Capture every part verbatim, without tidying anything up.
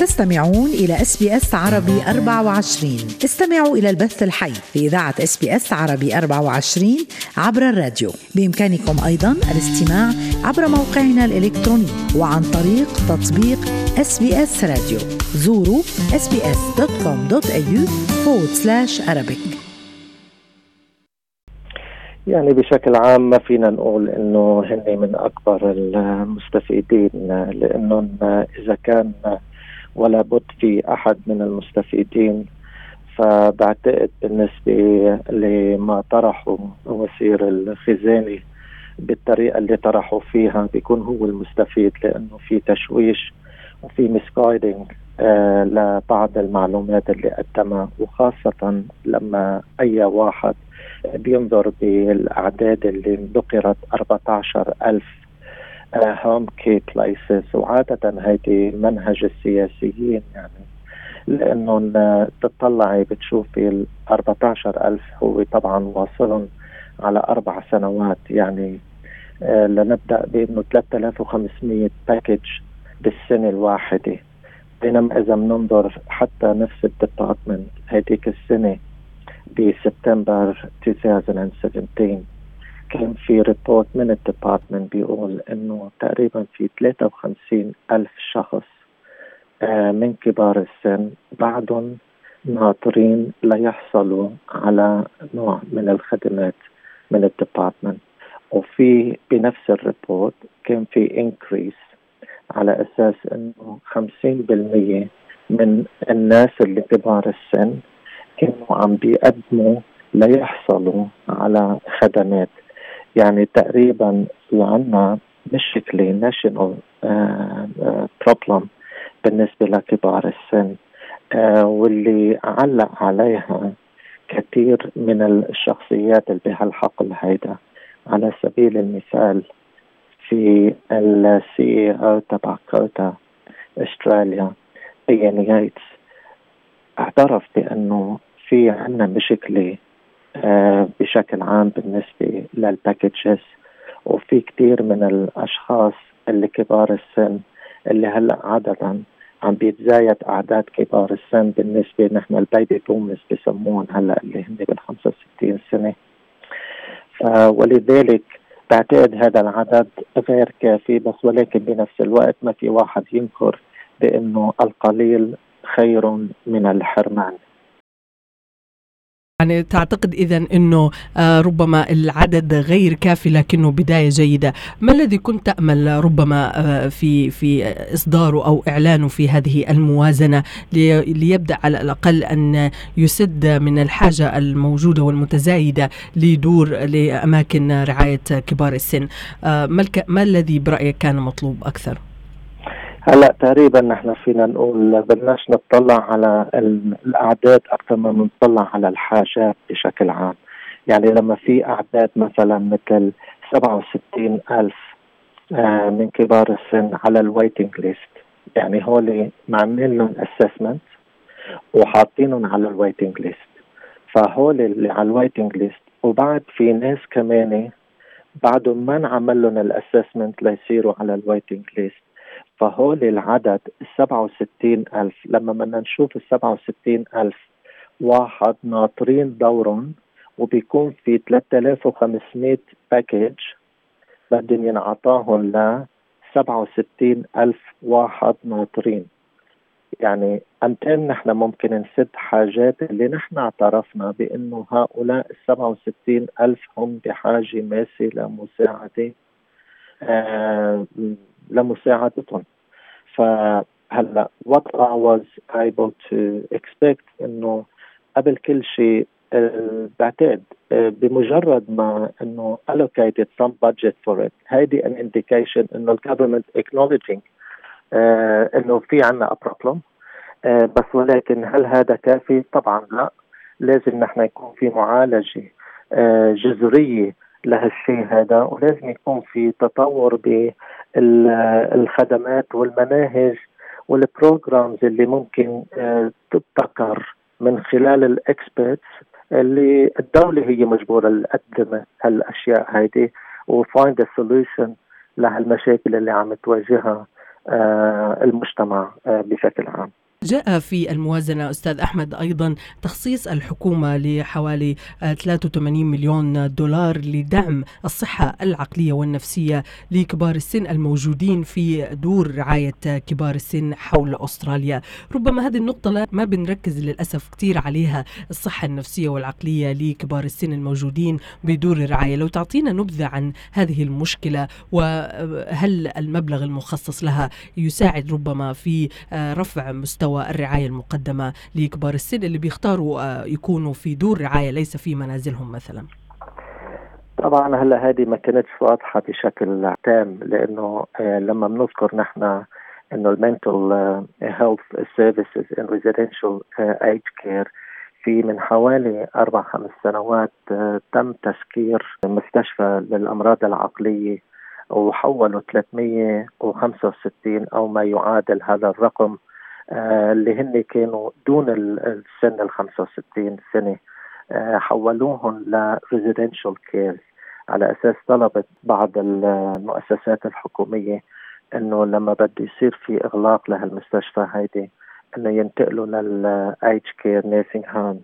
تستمعون إلى إس بي إس عربي أربعة وعشرين. استمعوا إلى البث الحي في إذاعة إس بي إس عربي أربعة وعشرين عبر الراديو. بإمكانكم أيضا الاستماع عبر موقعنا الإلكتروني وعن طريق تطبيق إس بي إس راديو. زوروا إس بي إس دوت كوم دوت إيه يو forward slash Arabic. يعني بشكل عام ما فينا نقول انه هن من اكبر المستفيدين، لانه اذا كان ولا بد في احد من المستفيدين، فبعتقد بالنسبة لما طرحوا وزير الخزانة بالطريقة اللي طرحوا فيها بيكون هو المستفيد، لانه في تشويش وفي مسكايدنج آه لبعض المعلومات اللي قدمها، وخاصة لما اي واحد بينظر بالأعداد اللي ذكرت أربعة عشر ألف هوم كي بلايسز، وعادة هيدي منهج السياسيين، يعني لأنه تطلعي بتشوفي ال أربعة عشر ألف هو طبعا واصل على أربع سنوات، يعني آه لنبدأ بأنه ثلاثة آلاف وخمسمية باكج بالسنة الواحدة، بينما إذا مننظر حتى نفس الديبارتمنت هيديك السنة بسبتمبر ألفين وسبعطعش كان في ريبورت من الديبارتمنت بيقول انه تقريبا في ثلاثة وخمسين ألف شخص آه من كبار السن بعدهم ناطرين ليحصلوا على نوع من الخدمات من الديبارتمنت. وفي بنفس الريبورت كان في انكريس على اساس انه خمسين بالمية من الناس اللي كبار السن كانوا عم بيقدموا ليحصلوا على خدمات. يعني تقريبا في عنا مشكلة ناشونال بروبلم بالنسبة لكبار السن، آه واللي علق عليها كثير من الشخصيات اللي بهالحقل هيدا. على سبيل المثال في السي او تبع كوتا استراليا إيان ييتس اعترف بأنه في عنا مشكلة آه بشكل عام بالنسبة للباكيجز، وفي كتير من الأشخاص اللي كبار السن اللي هلأ عادة عم بيتزايد أعداد كبار السن بالنسبة نحن البيبي بومز بسمون هلأ اللي هن بالخمسة وستين سنة، ولذلك بعتقد هذا العدد غير كافي. بس ولكن بنفس الوقت ما في واحد ينكر بأنه القليل خير من الحرمان. يعني تعتقد إذن أنه ربما العدد غير كافي لكنه بداية جيدة. ما الذي كنت تأمل ربما في في إصداره أو إعلانه في هذه الموازنة ليبدأ على الأقل أن يسد من الحاجة الموجودة والمتزايدة لدور لأماكن رعاية كبار السن؟ ما الذي برأيك كان مطلوب أكثر؟ هلا تقريبا نحن فينا نقول بدناش نطلع على الأعداد أكثر ما نطلع على الحاجات بشكل عام. يعني لما في أعداد مثلا مثل سبعة وستين ألف آه من كبار السن على الويتنج ليست، يعني هولي معملين لهم أسسمنت وحاطينهم على الويتنج ليست، فهولي اللي على الويتنج ليست، وبعد في ناس كمان بعدهم ما نعمل لهم الأسسمنت ليصيروا على الويتنج ليست. فهول العدد السبعة وستين ألف لما بدنا نشوف السبعة وستين ألف واحد ناطرين دورهم، وبيكون في ثلاثة آلاف وخمسمية باكيج بدهم ينعطاهم ل سبعة وستين ألف واحد ناطرين. يعني أمتين نحن ممكن نسد حاجات اللي نحن اعترفنا بأنه هؤلاء السبعة وستين ألف هم بحاجة ماسة لمساعدة آه لمساعدتهم. فهلا what I was able to expect انه قبل كل شيء أه بعتقد أه بمجرد ما انه allocated some budget for it، هيدي an indication انه ال government acknowledging أه انه في عنا a problem. أه بس ولكن هل هذا كافي؟ طبعا لا، لازم نحن يكون في معالجة أه جذرية لهالشيء هذا، ولازم يكون في تطور بالخدمات والمناهج والبروجرامز اللي ممكن تبتكر من خلال الاكسبرتس اللي الدولة هي مجبورة تقدم هالاشياء هيدي وفايند سوليوشن لهالمشاكل اللي عم تواجهها المجتمع بشكل عام. جاء في الموازنة أستاذ أحمد أيضا تخصيص الحكومة لحوالي ثلاثة وثمانين مليون دولار لدعم الصحة العقلية والنفسية لكبار السن الموجودين في دور رعاية كبار السن حول أستراليا. ربما هذه النقطة ما بنركز للأسف كتير عليها، الصحة النفسية والعقلية لكبار السن الموجودين بدور الرعاية. لو تعطينا نبذة عن هذه المشكلة، وهل المبلغ المخصص لها يساعد ربما في رفع مستوى الرعاية المقدمة لكبار السن اللي بيختاروا يكونوا في دور رعاية ليس في منازلهم مثلا؟ طبعا هلا هذه ما كانتش واضحة بشكل تام، لأنه لما بنذكر نحن إنه المنتل هيلث سيرفيسز ان ريزيدنشال ايج كير في من حوالي أربع خمس سنوات تم تسكير مستشفى للأمراض العقلية، وحولوا ثلاثمية وخمسة وستين أو ما يعادل هذا الرقم آه اللي هن كانوا دون السن ال خمسة وستين سنة، آه حولوهم ل residential care، على أساس طلبت بعض المؤسسات الحكومية إنه لما بده يصير في إغلاق لهالمستشفى هيدي إنه ينتقلوا لل age care nursing home.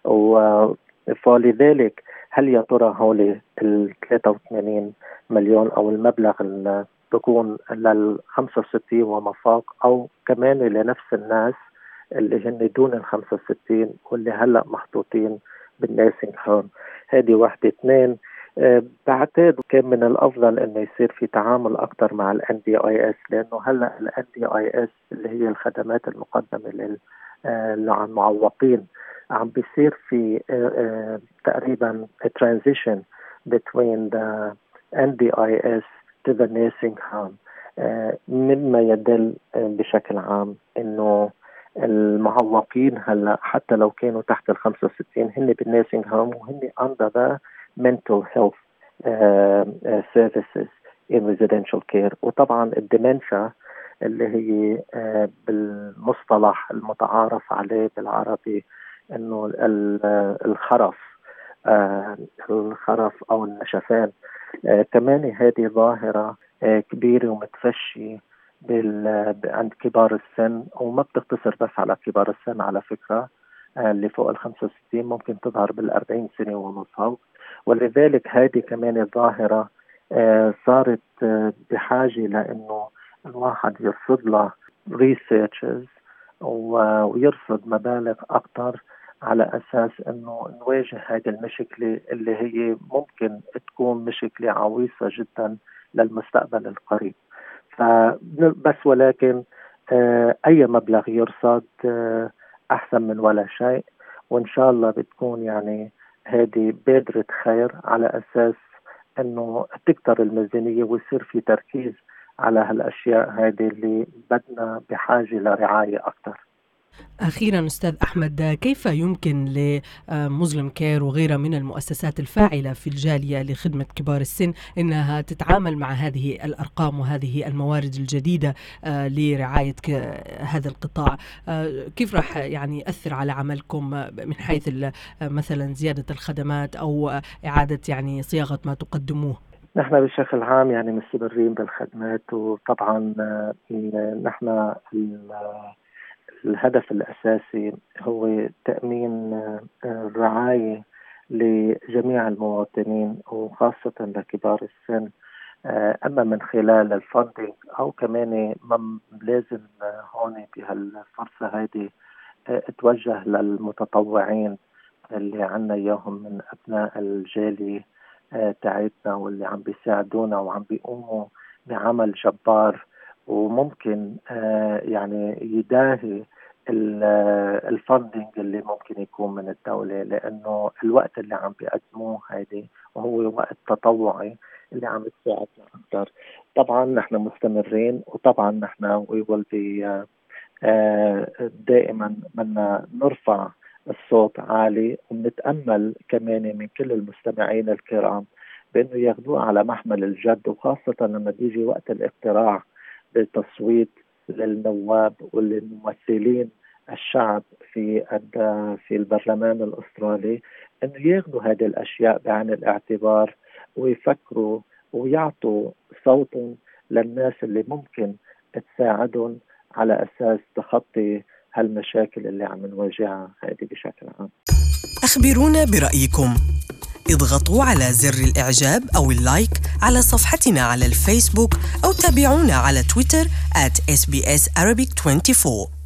فلذلك هل يا ترى هولي ال ثلاثة وثمانين مليون أو المبلغ اللي بكون لل خمسة وستين وما فوق، أو كمان لنفس الناس اللي هن دون ال خمسة وستين واللي هلأ محطوطين بالنيرسينج هوم؟ هذه واحدة. اثنين، أه بعتقد كان من الأفضل إنه يصير في تعامل أكتر مع ال إن دي آي إس، لأنه هلأ ال إن دي آي إس اللي هي الخدمات المقدمة لل المعوقين عم بيصير في أه أه تقريبا transition between the إن دي آي إس to the nursing home، أه مما يدل بشكل عام إنه المعوقين هلا حتى لو كانوا تحت ال خمسة وستين هن بالنيرسينج هوم وهن under the mental health uh, uh, services in residential care. وطبعا الدمنشا اللي هي uh, بالمصطلح المتعارف عليه بالعربي انه الخرف uh, الخرف او النشفان، uh, كمان هذه ظاهرة uh, كبيرة ومتفشية عند كبار السن، وما بتقتصر بس على كبار السن على فكرة، اللي فوق ال خمسة وستين ممكن تظهر بالأربعين سنة ونص. ولذلك هذه كمان الظاهرة صارت بحاجة لأنه الواحد يرصد له researches ويرصد مبالغ أكتر على أساس أنه نواجه هذه المشكلة اللي هي ممكن تكون مشكلة عويصة جدا للمستقبل القريب. بس ولكن أي مبلغ يرصد أحسن من ولا شيء، وإن شاء الله بتكون يعني هذه بادرة خير على أساس أنه تكتر الميزانية ويصير في تركيز على هالأشياء هذه اللي بدنا بحاجة لرعاية أكتر. أخيرا أستاذ أحمد، كيف يمكن لمسلم كير وغيرها من المؤسسات الفاعلة في الجالية لخدمة كبار السن إنها تتعامل مع هذه الأرقام وهذه الموارد الجديدة لرعاية هذا القطاع؟ كيف راح يعني يأثر على عملكم من حيث مثلا زيادة الخدمات أو إعادة يعني صياغة ما تقدموه؟ نحن بشكل عام يعني مستمرين بالخدمات، وطبعا نحن الهدف الأساسي هو تأمين الرعاية لجميع المواطنين وخاصة لكبار السن، أما من خلال الفندق أو كمان لازم هون بهالفرصة هذه اتوجه للمتطوعين اللي عنا إياهم من أبناء الجالية تاعتنا واللي عم بيساعدونا وعم بيقوموا بعمل جبار، وممكن آه يعني يداهي الفندنج اللي ممكن يكون من الدولة، لأنه الوقت اللي عم بيقدموه هيدي وهو وقت تطوعي اللي عم تساعدنا أكثر. طبعا نحن مستمرين، وطبعا نحن we will be آه دائما بدنا نرفع الصوت عالي، ونتأمل كمان من كل المستمعين الكرام بأنه ياخدوه على محمل الجد، وخاصة لما بيجي وقت الاقتراع بالتصويت للنواب والممثلين الشعب في في البرلمان الأسترالي، أن ياخذوا هذه الأشياء بعين الاعتبار ويفكروا ويعطوا صوت للناس اللي ممكن تساعدهم على أساس تخطي هالمشاكل اللي عم نواجهها هذه بشكل عام. أخبرونا برأيكم، اضغطوا على زر الإعجاب أو اللايك على صفحتنا على الفيسبوك أو تابعونا على تويتر آت إس بي إس Arabic أربعة وعشرين.